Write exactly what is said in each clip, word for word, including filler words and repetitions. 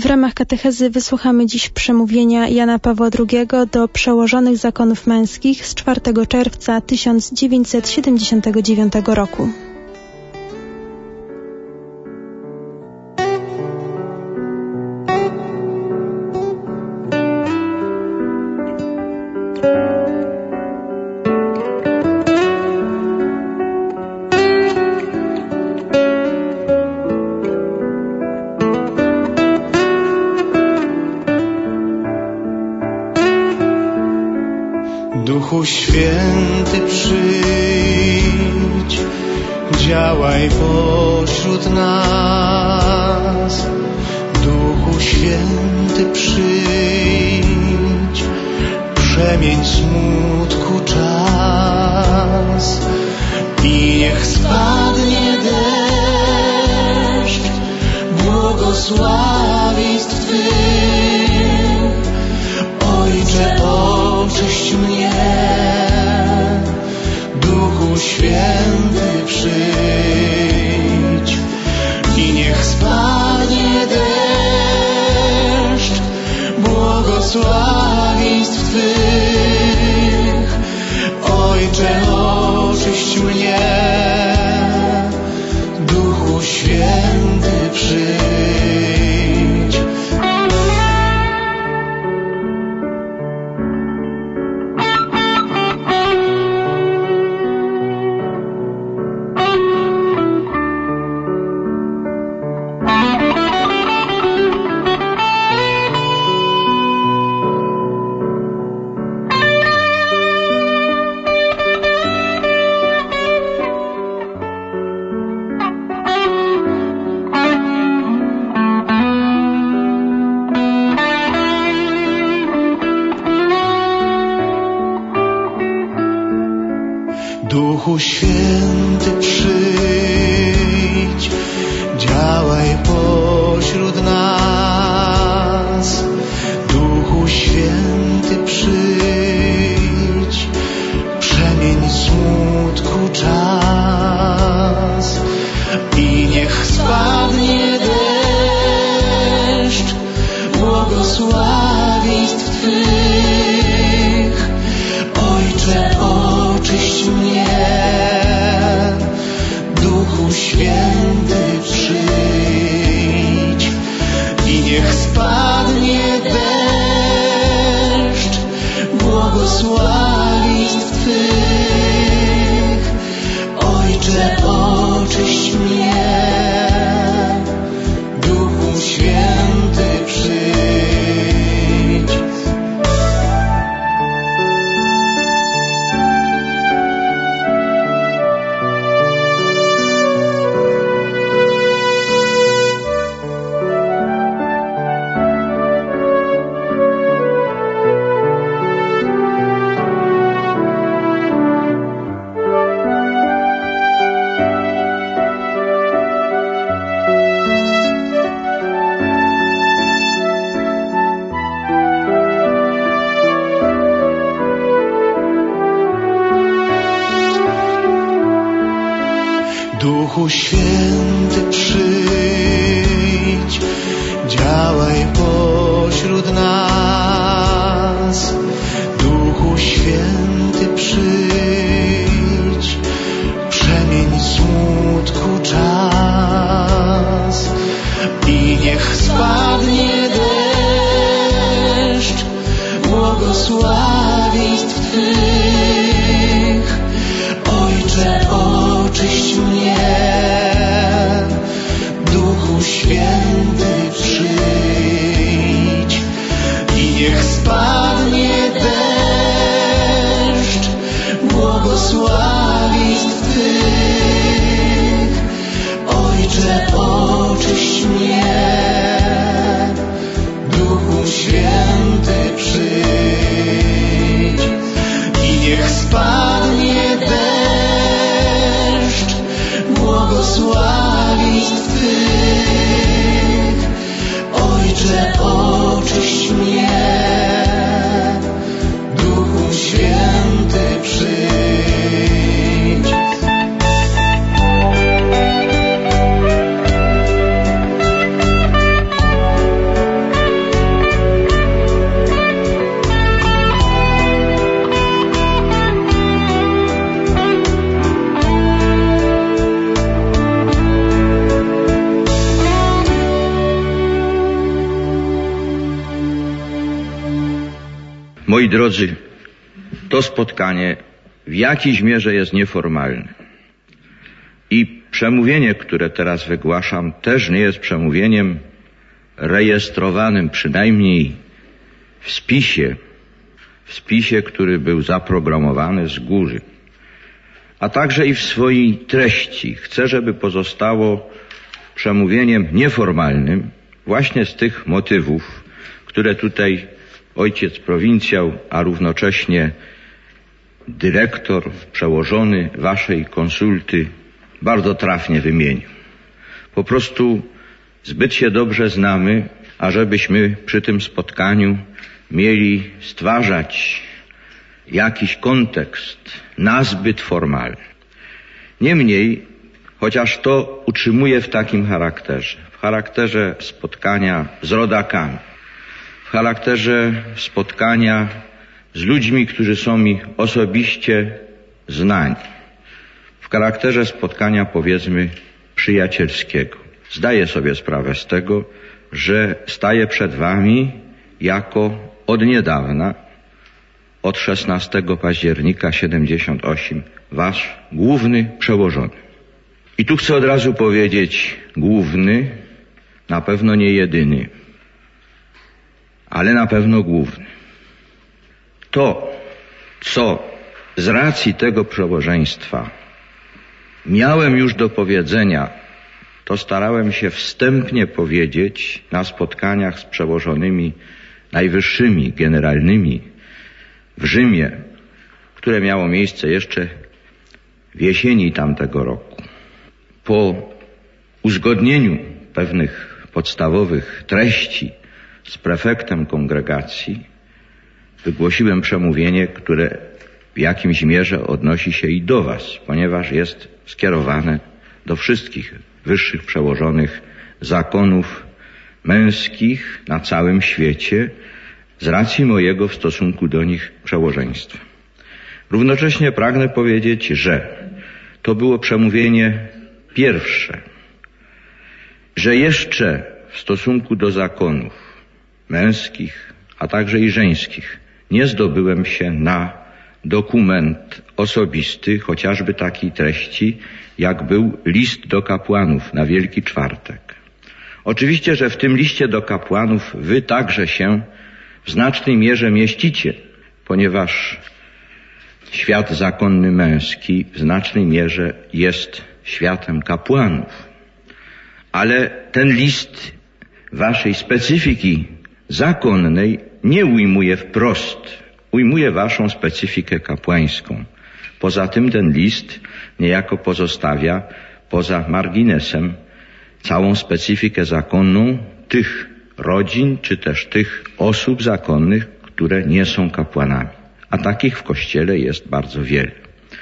W ramach katechezy wysłuchamy dziś przemówienia Jana Pawła drugiego do przełożonych zakonów męskich z czwartego czerwca tysiąc dziewięćset siedemdziesiątego dziewiątego roku. Duchu Święty, przyjdź, działaj pośród nas. Duchu Święty, przyjdź, przemień smutku czas. I niech spadnie deszcz błogosławieństw Twych. Ojcze, oczyść mnie, Duchu Święty, przyjdź. I niech spadnie deszcz błogosławieństw Twych. Ojcze, oczyść mnie, Duchu Święty, przyjdź. Duchu Święty, przyjdź, działaj pośród nas. Duchu Święty, przyjdź, przemień smutku czas. I niech spadnie deszcz błogosławieństw Twych. Ojcze, oczyść mnie, Duchu Święty, przyjdź. I niech spadnie deszcz błogosławieństw Twych. Ojcze, oczyść mnie, Duchu Święty, przyjdź. Duchu Święty, przyjdź, działaj pośród nas. Duchu Święty, przyjdź, przemień smutku czas. I niech spadnie deszcz błogosławieństw Twych. Ojcze, oczyść mnie, Duchu Święty, przyjdź. I niech spadnie deszcz błogosławieństw Twych. Ojcze, oczyść mnie, Duchu Święty, przyjdź. I niech spadnie deszcz błogosławieństw Twych. Ojcze, oczyść mnie, Duchu Święty, przyjdź. Moi drodzy, to spotkanie w jakiejś mierze jest nieformalne. I przemówienie, które teraz wygłaszam, też nie jest przemówieniem rejestrowanym, przynajmniej w spisie, w spisie, który był zaprogramowany z góry, a także i w swojej treści. Chcę, żeby pozostało przemówieniem nieformalnym, właśnie z tych motywów, które tutaj ojciec prowincjał, a równocześnie dyrektor, przełożony waszej konsulty bardzo trafnie wymienił. Po prostu zbyt się dobrze znamy, ażebyśmy przy tym spotkaniu mieli stwarzać jakiś kontekst nazbyt formalny. Niemniej, chociaż to utrzymuję w takim charakterze, w charakterze spotkania z rodakami, w charakterze spotkania z ludźmi, którzy są mi osobiście znani, w charakterze spotkania, powiedzmy, przyjacielskiego. Zdaję sobie sprawę z tego, że staję przed wami jako od niedawna, od szesnastego października siedemdziesiąt osiem, wasz główny przełożony. I tu chcę od razu powiedzieć, główny, na pewno nie jedyny, ale na pewno główny. To, co z racji tego przełożeństwa miałem już do powiedzenia, to starałem się wstępnie powiedzieć na spotkaniach z przełożonymi najwyższymi, generalnymi w Rzymie, które miało miejsce jeszcze w jesieni tamtego roku. Po uzgodnieniu pewnych podstawowych treści z prefektem kongregacji wygłosiłem przemówienie, które w jakimś mierze odnosi się i do was, ponieważ jest skierowane do wszystkich wyższych przełożonych zakonów męskich na całym świecie z racji mojego w stosunku do nich przełożeństwa. Równocześnie pragnę powiedzieć, że to było przemówienie pierwsze, że jeszcze w stosunku do zakonów męskich, a także i żeńskich nie zdobyłem się na dokument osobisty, chociażby takiej treści, jak był list do kapłanów na Wielki Czwartek. Oczywiście, że w tym liście do kapłanów wy także się w znacznej mierze mieścicie, ponieważ świat zakonny męski w znacznej mierze jest światem kapłanów. Ale ten list waszej specyfiki zakonnej nie ujmuje wprost, ujmuje waszą specyfikę kapłańską. Poza tym ten list niejako pozostawia poza marginesem całą specyfikę zakonną tych rodzin, czy też tych osób zakonnych, które nie są kapłanami. A takich w Kościele jest bardzo wiele.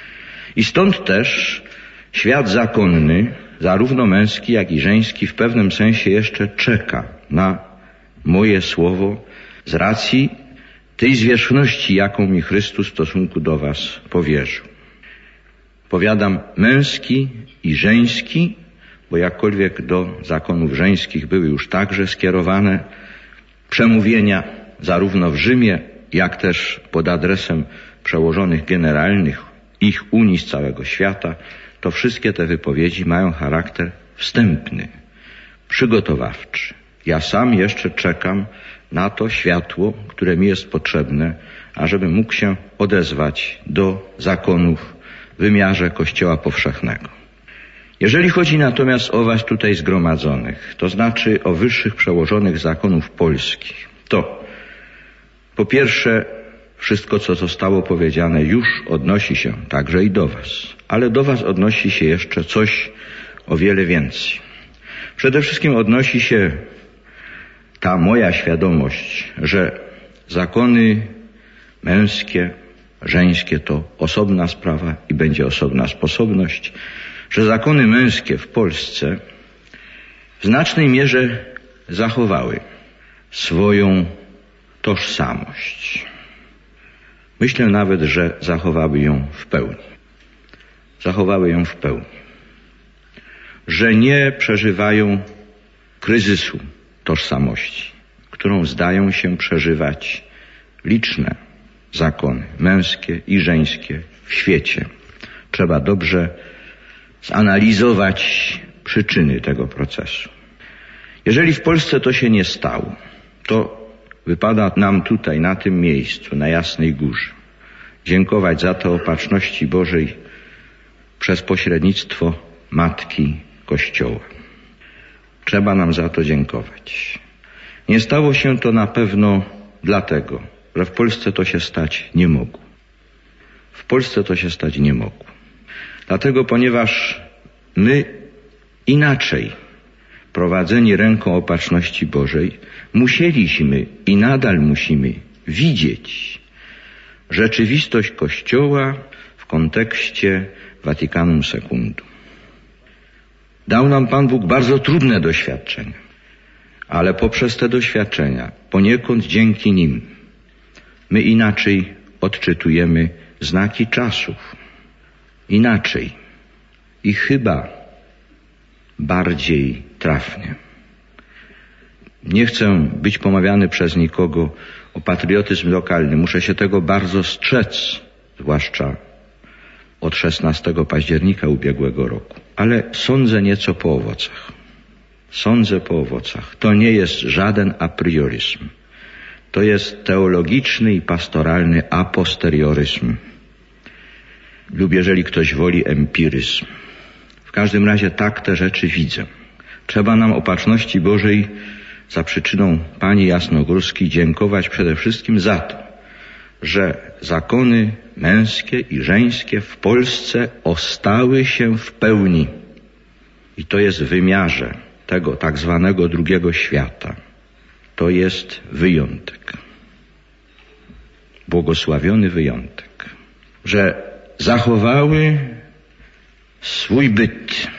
I stąd też świat zakonny, zarówno męski, jak i żeński, w pewnym sensie jeszcze czeka na moje słowo z racji tej zwierzchności, jaką mi Chrystus w stosunku do was powierzył. Powiadam męski i żeński, bo jakkolwiek do zakonów żeńskich były już także skierowane przemówienia zarówno w Rzymie, jak też pod adresem przełożonych generalnych ich unii z całego świata, to wszystkie te wypowiedzi mają charakter wstępny, przygotowawczy. Ja sam jeszcze czekam na to światło, które mi jest potrzebne, ażebym mógł się odezwać do zakonów w wymiarze Kościoła powszechnego. Jeżeli chodzi natomiast o was tutaj zgromadzonych, to znaczy o wyższych przełożonych zakonów polskich, to po pierwsze wszystko, co zostało powiedziane, już odnosi się także i do was, ale do was odnosi się jeszcze coś o wiele więcej. Przede wszystkim odnosi się ta moja świadomość, że zakony męskie, żeńskie to osobna sprawa i będzie osobna sposobność, że zakony męskie w Polsce w znacznej mierze zachowały swoją tożsamość. Myślę nawet, że zachowały ją w pełni. Zachowały ją w pełni. Że nie przeżywają kryzysu tożsamości, którą zdają się przeżywać liczne zakony męskie i żeńskie w świecie. Trzeba dobrze zanalizować przyczyny tego procesu. Jeżeli w Polsce to się nie stało, to wypada nam tutaj, na tym miejscu, na Jasnej Górze, dziękować za to Opatrzności Bożej przez pośrednictwo Matki Kościoła. Trzeba nam za to dziękować. Nie stało się to na pewno dlatego, że w Polsce to się stać nie mogło. W Polsce to się stać nie mogło. Dlatego, ponieważ my inaczej, prowadzeni ręką Opatrzności Bożej, musieliśmy i nadal musimy widzieć rzeczywistość Kościoła w kontekście Watykanum Secundum. Dał nam Pan Bóg bardzo trudne doświadczenia, ale poprzez te doświadczenia, poniekąd dzięki nim, my inaczej odczytujemy znaki czasów. Inaczej i chyba bardziej trafnie. Nie chcę być pomawiany przez nikogo o patriotyzm lokalny. Muszę się tego bardzo strzec, zwłaszcza od szesnastego października ubiegłego roku. Ale sądzę nieco po owocach. Sądzę po owocach. To nie jest żaden aprioryzm. To jest teologiczny i pastoralny aposterioryzm. Lub, jeżeli ktoś woli, empiryzm. W każdym razie tak te rzeczy widzę. Trzeba nam Opatrzności Bożej za przyczyną Pani Jasnogórskiej dziękować przede wszystkim za to, że zakony męskie i żeńskie w Polsce ostały się w pełni. I to jest w wymiarze tego tak zwanego drugiego świata. To jest wyjątek. Błogosławiony wyjątek. Że zachowały swój byt,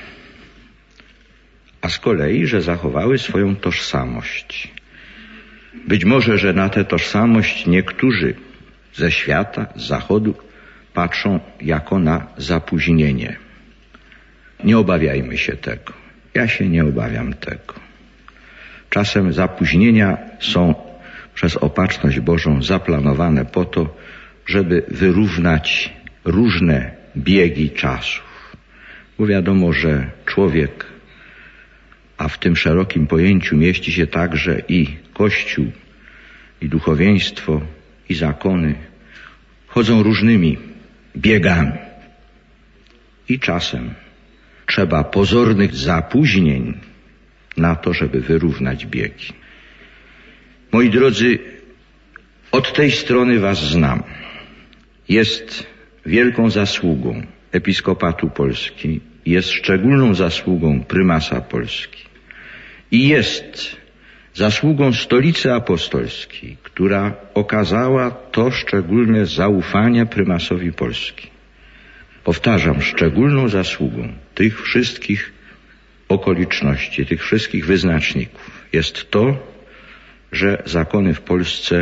a z kolei, że zachowały swoją tożsamość. Być może, że na tę tożsamość niektórzy ze świata, z zachodu patrzą jako na zapóźnienie. Nie obawiajmy się tego. Ja się nie obawiam tego. Czasem zapóźnienia są przez Opatrzność Bożą zaplanowane po to, żeby wyrównać różne biegi czasów. Bo wiadomo, że człowiek, a w tym szerokim pojęciu mieści się także i Kościół, i duchowieństwo, i zakony, chodzą różnymi biegami. I czasem trzeba pozornych zapóźnień na to, żeby wyrównać biegi. Moi drodzy, od tej strony was znam. Jest wielką zasługą Episkopatu Polski, jest szczególną zasługą prymasa Polski i jest zasługą Stolicy Apostolskiej, która okazała to szczególne zaufanie prymasowi Polski. Powtarzam, szczególną zasługą tych wszystkich okoliczności, tych wszystkich wyznaczników jest to, że zakony w Polsce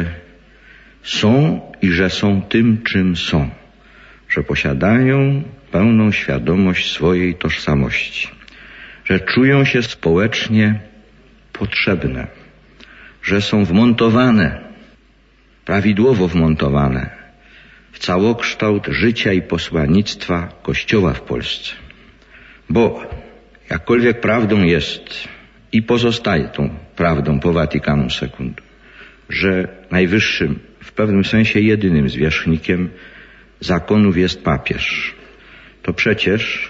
są i że są tym, czym są, że posiadają pełną świadomość swojej tożsamości, że czują się społecznie potrzebne, że są wmontowane, prawidłowo wmontowane w całokształt życia i posłannictwa Kościoła w Polsce. Bo jakkolwiek prawdą jest i pozostaje tą prawdą po Watykanum Secundum, że najwyższym, w pewnym sensie jedynym zwierzchnikiem zakonów jest papież, to przecież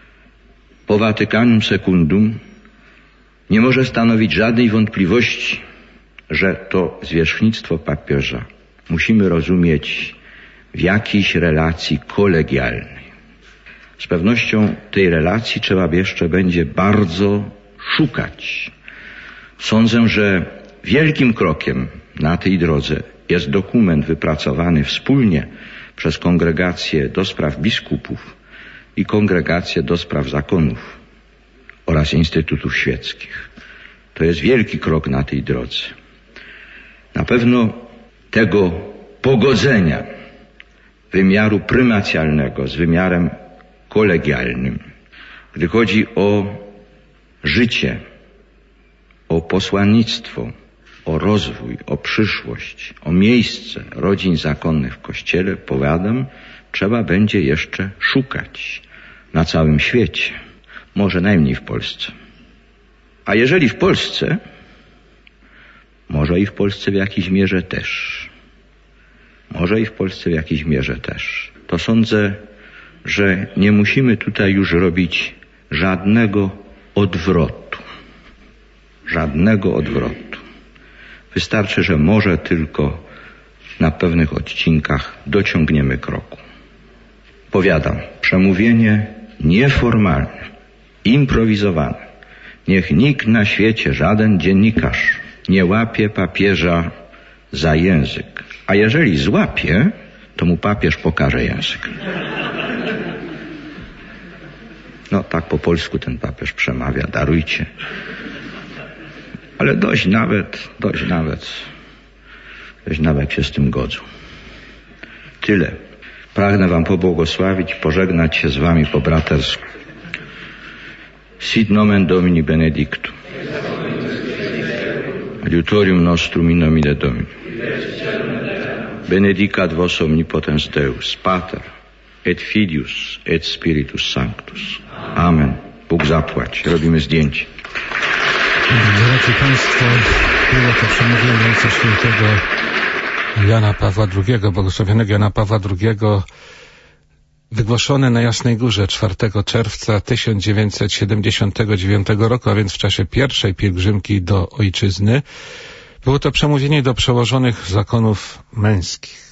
po Watykanum Secundum nie może stanowić żadnej wątpliwości, że to zwierzchnictwo papieża musimy rozumieć w jakiejś relacji kolegialnej. Z pewnością tej relacji trzeba jeszcze będzie bardzo szukać. Sądzę, że wielkim krokiem na tej drodze jest dokument wypracowany wspólnie przez Kongregację do Spraw Biskupów i Kongregację do Spraw Zakonów oraz Instytutów Świeckich. To jest wielki krok na tej drodze. Na pewno tego pogodzenia wymiaru prymacjalnego z wymiarem kolegialnym, gdy chodzi o życie, o posłannictwo, o rozwój, o przyszłość, o miejsce rodzin zakonnych w Kościele, powiadam, trzeba będzie jeszcze szukać na całym świecie, może najmniej w Polsce. A jeżeli w Polsce, może i w Polsce w jakiejś mierze też, może i w Polsce w jakiejś mierze też, to sądzę, że nie musimy tutaj już robić żadnego odwrotu. Żadnego odwrotu. Wystarczy, że może tylko na pewnych odcinkach dociągniemy kroku. Powiadam, przemówienie nieformalne, improwizowane. Niech nikt na świecie, żaden dziennikarz nie łapie papieża za język. A jeżeli złapie, to mu papież pokaże język. No tak po polsku ten papież przemawia, darujcie. Ale dość nawet, dość nawet, dość nawet się z tym godzą. Tyle. Pragnę wam pobłogosławić, pożegnać się z wami po bratersku. Sit nomen Domini benedictum. Adiutorium nostrum in nomine Domini. Benedicat vos omnipotens Deus, Pater, et Filius, et Spiritus Sanctus. Amen. Bóg zapłać. Robimy zdjęcie. Drodzy Państwo, było to przemówienie Ojca Świętego Jana Pawła drugiego, błogosławionego Jana Pawła drugiego, wygłoszone na Jasnej Górze czwartego czerwca tysiąc dziewięćset siedemdziesiątego dziewiątego roku, a więc w czasie pierwszej pielgrzymki do Ojczyzny. Było to przemówienie do przełożonych zakonów męskich.